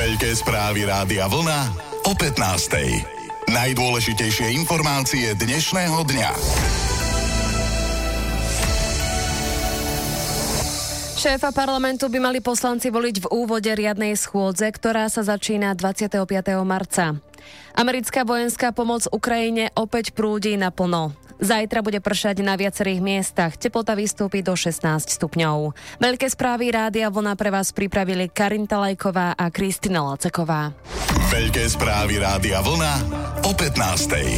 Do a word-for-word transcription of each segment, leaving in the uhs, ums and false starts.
Veľké správy Rádia Vlna o pätnástej. Najdôležitejšie informácie dnešného dňa. Šéfa parlamentu by mali poslanci voliť v úvode riadnej schôdze, ktorá sa začína dvadsiateho piateho marca. Americká vojenská pomoc Ukrajine opäť prúdi naplno. Zajtra bude pršať na viacerých miestach. Teplota vystúpi do šestnásť stupňov. Veľké správy Rádia Vlna pre vás pripravili Karin Talajková a Kristina Laceková. Veľké správy Rádia Vlna o pätnástej.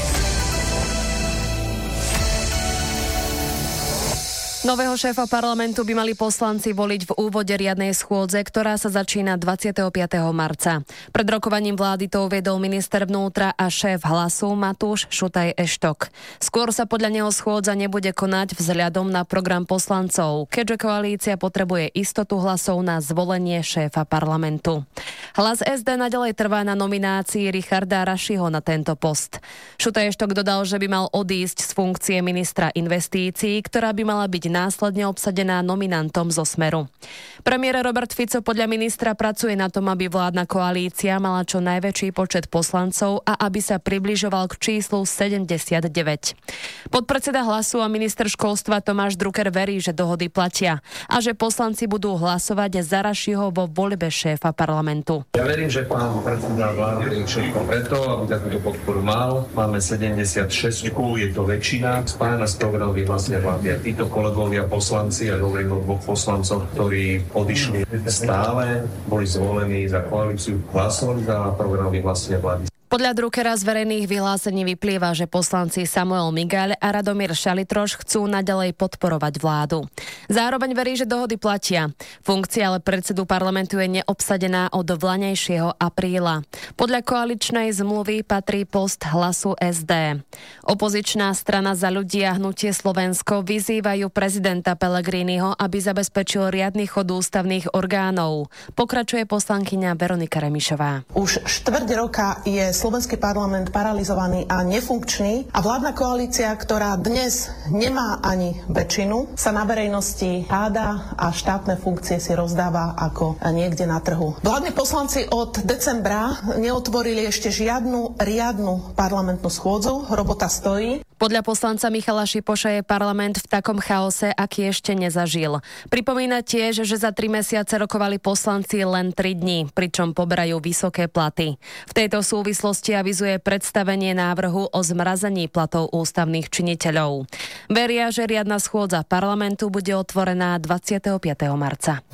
Nového šéfa parlamentu by mali poslanci voliť v úvode riadnej schôdze, ktorá sa začína dvadsiateho piateho marca. Pred rokovaním vlády to uviedol minister vnútra a šéf Hlasu Matúš Šutaj Eštok. Skôr sa podľa neho schôdza nebude konať vzhľadom na program poslancov, keďže koalícia potrebuje istotu hlasov na zvolenie šéfa parlamentu. Hlas es dé naďalej trvá na nominácii Richarda Rašiho na tento post. Šutaj Eštok dodal, že by mal odísť z funkcie ministra investícií, ktorá by mala byť následne obsadená nominantom zo Smeru. Premiér Robert Fico podľa ministra pracuje na tom, aby vládna koalícia mala čo najväčší počet poslancov a aby sa približoval k číslu sedemdesiatdeväť. Podpredseda Hlasu a minister školstva Tomáš Drucker verí, že dohody platia a že poslanci budú hlasovať za Rašiho vo voľbe šéfa parlamentu. Ja verím, že pán predseda vlády je všetko preto, aby takúto podporu mal. Máme sedemdesiatšesť, je to väčšina. Spájana z programu vyhlasne vlády a títo kolegovia poslanci, a hovorím o dvoch poslancov, ktorí odišli stále, boli zvolení za koalíciu, hlasovali za program vyhlasne vlády. Podľa Druckera z verejných vyhlásení vyplýva, že poslanci Samuel Migaľ a Radomír Šalitroš chcú naďalej podporovať vládu. Zároveň verí, že dohody platia. Funkcia ale predsedu parlamentu je neobsadená od vlanejšieho apríla. Podľa koaličnej zmluvy patrí post Hlasu es dé. Opozičná strana Za ľudí a Hnutie Slovensko vyzývajú prezidenta Pellegriniho, aby zabezpečil riadny chod ústavných orgánov. Pokračuje poslankyňa Veronika Remišová. Už štvrť roka je slovenský parlament paralizovaný a nefunkčný a vládna koalícia, ktorá dnes nemá ani väčšinu, sa na verejnosti háda a štátne funkcie si rozdáva ako niekde na trhu. Vládni poslanci od decembra neotvorili ešte žiadnu riadnu parlamentnú schôdzu, robota stojí. Podľa poslanca Michala Šipoša je parlament v takom chaose, aký ešte nezažil. Pripomína tiež, že za tri mesiace rokovali poslanci len tri dni, pričom poberajú vysoké platy. V tejto súvislosti avizuje predstavenie návrhu o zmrazení platov ústavných činiteľov. Veria, že riadna schôdza parlamentu bude otvorená dvadsiateho piateho marca.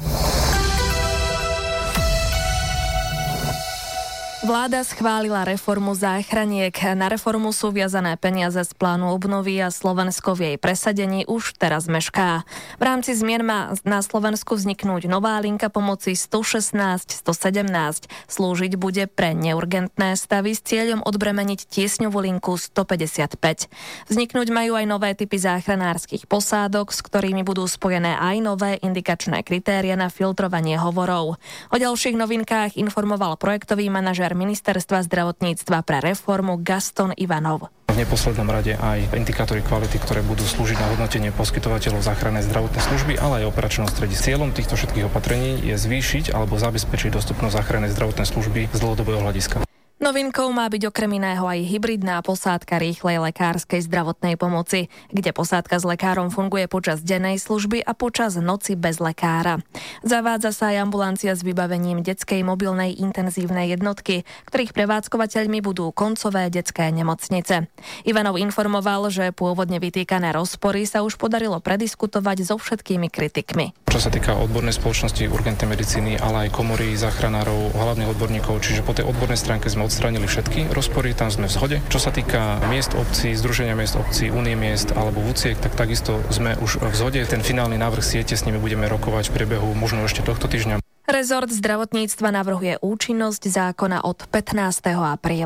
Vláda schválila reformu záchraniek. Na reformu sú viazané peniaze z plánu obnovy a Slovensko v jej presadení už teraz mešká. V rámci zmien má na Slovensku vzniknúť nová linka pomoci sto šestnásť sto sedemnásť. Slúžiť bude pre neurgentné stavy s cieľom odbremeniť tiesňovú linku sto päťdesiatpäť. Vzniknúť majú aj nové typy záchranárskych posádok, s ktorými budú spojené aj nové indikačné kritéria na filtrovanie hovorov. O ďalších novinkách informoval projektový manažér Ministerstva zdravotníctva pre reformu Gaston Ivanov. V neposlednom rade aj indikátory kvality, ktoré budú slúžiť na hodnotenie poskytovateľov záchrannej zdravotnej služby, ale aj operačného strediska. Cieľom týchto všetkých opatrení je zvýšiť alebo zabezpečiť dostupnosť záchrannej zdravotnej služby z dlhodobého hľadiska. Novinkou má byť okrem iného aj hybridná posádka rýchlej lekárskej zdravotnej pomoci, kde posádka s lekárom funguje počas dennej služby a počas noci bez lekára. Zavádza sa aj ambulancia s vybavením detskej mobilnej intenzívnej jednotky, ktorých prevádzkovateľmi budú koncové detské nemocnice. Ivanov informoval, že pôvodne vytýkané rozpory sa už podarilo prediskutovať so všetkými kritikmi. Čo sa týka odbornej spoločnosti urgentnej medicíny, ale aj komory záchranárov, hlavných odborníkov, čiže po tej odbornej stránke sme odstránili všetky rozpory, tam sme v zhode. Čo sa týka miest obcí, Združenia miest obcí, Únie miest alebo vúciek, tak takisto sme už v zhode. Ten finálny návrh siete s nimi budeme rokovať v priebehu možno ešte tohto týždňa. Rezort zdravotníctva navrhuje účinnosť zákona od pätnásteho apríla.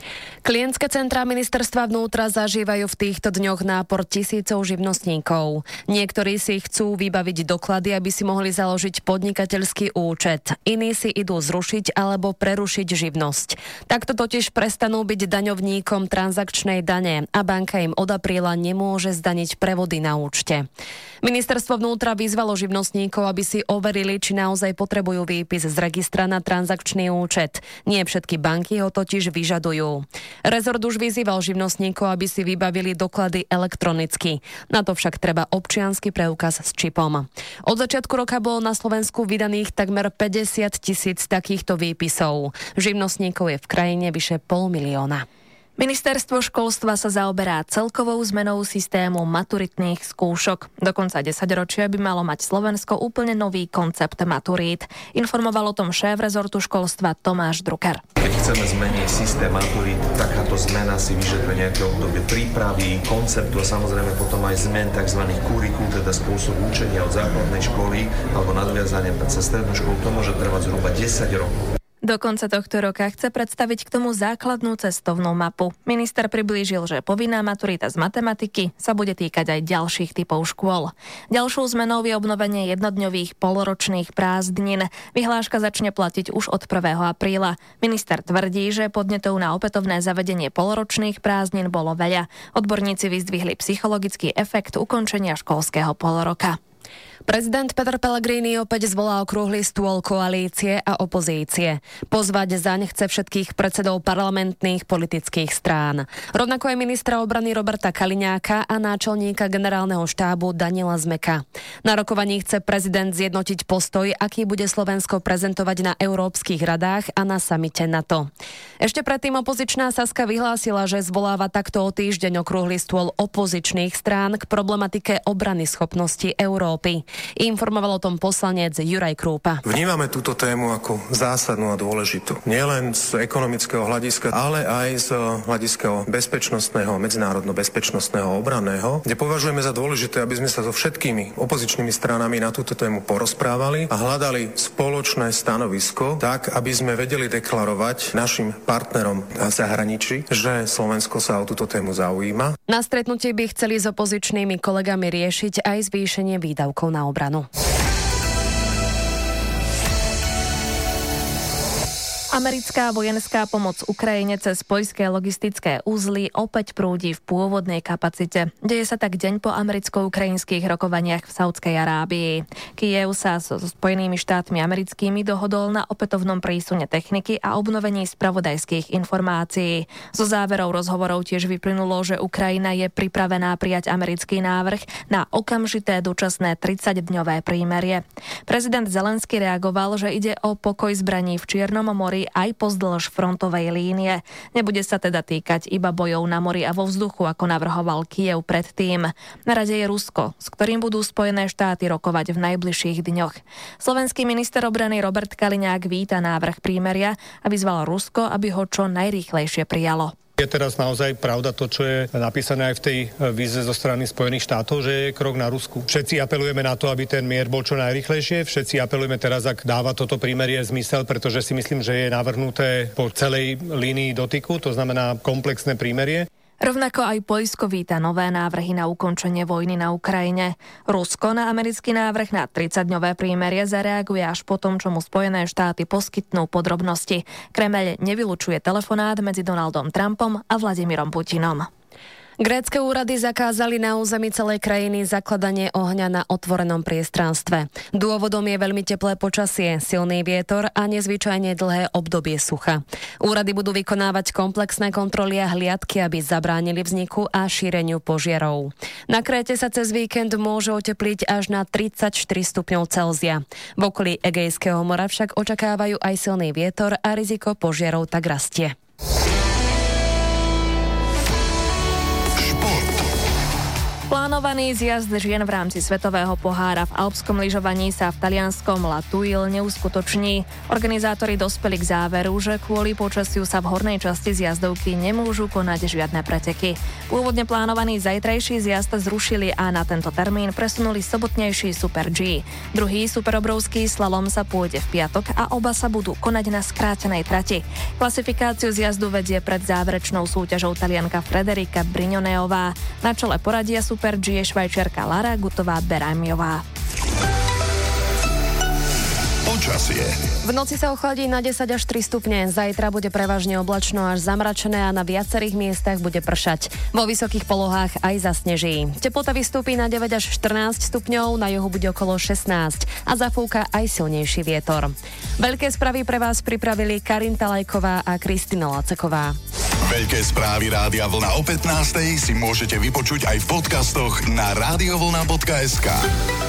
Klientské centrá ministerstva vnútra zažívajú v týchto dňoch nápor tisícov živnostníkov. Niektorí si chcú vybaviť doklady, aby si mohli založiť podnikateľský účet. Iní si idú zrušiť alebo prerušiť živnosť. Takto totiž prestanú byť daňovníkom transakčnej dane a banka im od apríla nemôže zdaniť prevody na účte. Ministerstvo vnútra vyzvalo živnostníkov, aby si overili, či naozaj potrebujú výpis z registra na transakčný účet. Nie všetky banky ho totiž vyžadujú. Rezort už vyzýval živnostníkov, aby si vybavili doklady elektronicky. Na to však treba občiansky preukaz s čipom. Od začiatku roka bolo na Slovensku vydaných takmer päťdesiat tisíc takýchto výpisov. Živnostníkov je v krajine vyše pol milióna. Ministerstvo školstva sa zaoberá celkovou zmenou systému maturitných skúšok. Do konca desaťročia by malo mať Slovensko úplne nový koncept maturít. Informoval o tom šéf rezortu školstva Tomáš Drucker. Keď chceme zmeniť systém maturít, takáto zmena si vyžaduje nejaké obdobie prípravy, konceptu a samozrejme potom aj zmen tzv. Kurikúl, teda spôsob učenia od základnej školy alebo nadviazania cez strednú školu. To môže trvať zhruba desať rokov. Do konca tohto roka chce predstaviť k tomu základnú cestovnú mapu. Minister priblížil, že povinná maturita z matematiky sa bude týkať aj ďalších typov škôl. Ďalšou zmenou je obnovenie jednodňových poloročných prázdnin. Vyhláška začne platiť už od prvého apríla. Minister tvrdí, že podnetov na opätovné zavedenie poloročných prázdnin bolo veľa. Odborníci vyzdvihli psychologický efekt ukončenia školského poloroka. Prezident Peter Pellegrini opäť zvolal okrúhly stôl koalície a opozície. Pozvať zaň chce všetkých predsedov parlamentných politických strán. Rovnako aj ministra obrany Roberta Kaliňáka a náčelníka generálneho štábu Daniela Zmeka. Na rokovaní chce prezident zjednotiť postoj, aký bude Slovensko prezentovať na európskych radách a na samite NATO. Ešte predtým opozičná Saska vyhlásila, že zvoláva takto o týždeň okrúhly stôl opozičných strán k problematike obrany schopnosti Európy. Informoval o tom poslanec Juraj Krúpa. Vnímame túto tému ako zásadnú a dôležitú. Nielen z ekonomického hľadiska, ale aj z hľadiska bezpečnostného, medzinárodno-bezpečnostného, obranného, kde považujeme za dôležité, aby sme sa so všetkými opozičnými stranami na túto tému porozprávali a hľadali spoločné stanovisko, tak, aby sme vedeli deklarovať našim partnerom v zahraničí, že Slovensko sa o túto tému zaujíma. Na stretnutí by chceli s opozičnými kolegami riešiť aj zvýšenie výdavkov na obranu. Americká vojenská pomoc Ukrajine cez poľské logistické uzly opäť prúdi v pôvodnej kapacite. Deje sa tak deň po americko-ukrajinských rokovaniach v Saudskej Arábii. Kyjev sa so Spojenými štátmi americkými dohodol na opätovnom prísune techniky a obnovení spravodajských informácií. Zo záverov rozhovorov tiež vyplynulo, že Ukrajina je pripravená prijať americký návrh na okamžité dočasné tridsaťdňové prímerie. Prezident Zelenský reagoval, že ide o pokoj zbraní v Čiernom mori aj pozdĺž frontovej línie. Nebude sa teda týkať iba bojov na mori a vo vzduchu, ako navrhoval Kyjev predtým. Na rade je Rusko, s ktorým budú Spojené štáty rokovať v najbližších dňoch. Slovenský minister obrany Robert Kaliňák víta návrh prímeria a vyzval Rusko, aby ho čo najrýchlejšie prijalo. Je teraz naozaj pravda to, čo je napísané aj v tej výzve zo strany Spojených štátov, že je krok na Rusku. Všetci apelujeme na to, aby ten mier bol čo najrýchlejšie. Všetci apelujeme teraz, ak dáva toto prímerie zmysel, pretože si myslím, že je navrhnuté po celej línii dotyku, to znamená komplexné prímerie. Rovnako aj Poľsko víta nové návrhy na ukončenie vojny na Ukrajine. Rusko na americký návrh na tridsaťdňové prímerie zareaguje až po tom, čo mu Spojené štáty poskytnú podrobnosti. Kremeľ nevylučuje telefonát medzi Donaldom Trumpom a Vladimírom Putinom. Grécke úrady zakázali na území celej krajiny zakladanie ohňa na otvorenom priestranstve. Dôvodom je veľmi teplé počasie, silný vietor a nezvyčajne dlhé obdobie sucha. Úrady budú vykonávať komplexné kontroly a hliadky, aby zabránili vzniku a šíreniu požiarov. Na Kréte sa cez víkend môže otepliť až na tridsaťštyri stupňov Celzia. V okolí Egejského mora však očakávajú aj silný vietor a riziko požiarov tak rastie. Plánovaný zjazd žien v rámci Svetového pohára v alpskom lyžovaní sa v talianskom La Tuile neuskutoční. Organizátori dospeli k záveru, že kvôli počasiu sa v hornej časti zjazdovky nemôžu konať žiadne preteky. Pôvodne plánovaný zajtrajší zjazd zrušili a na tento termín presunuli sobotnejší Super G. Druhý superobrovský slalom sa pôjde v piatok a oba sa budú konať na skrátenej trati. Klasifikáciu zjazdu vedie pred záverečnou súťažou Talianka Frederika Brignoneová. Na čele poradia Super G je švajčiarka Lara Gutová-Berajmiová. Počasie. V noci sa ochladí na desať až tri stupne. Zajtra bude prevažne oblačno až zamračené a na viacerých miestach bude pršať. Vo vysokých polohách aj zasneží. Teplota vystúpi na deväť až štrnásť stupňov, na juhu bude okolo šestnásť a zafúka aj silnejší vietor. Veľké správy pre vás pripravili Karin Talajková a Kristina Laceková. Veľké správy Rádia Vlna o pätnástej si môžete vypočuť aj v podcastoch na radiovlna bodka es ká.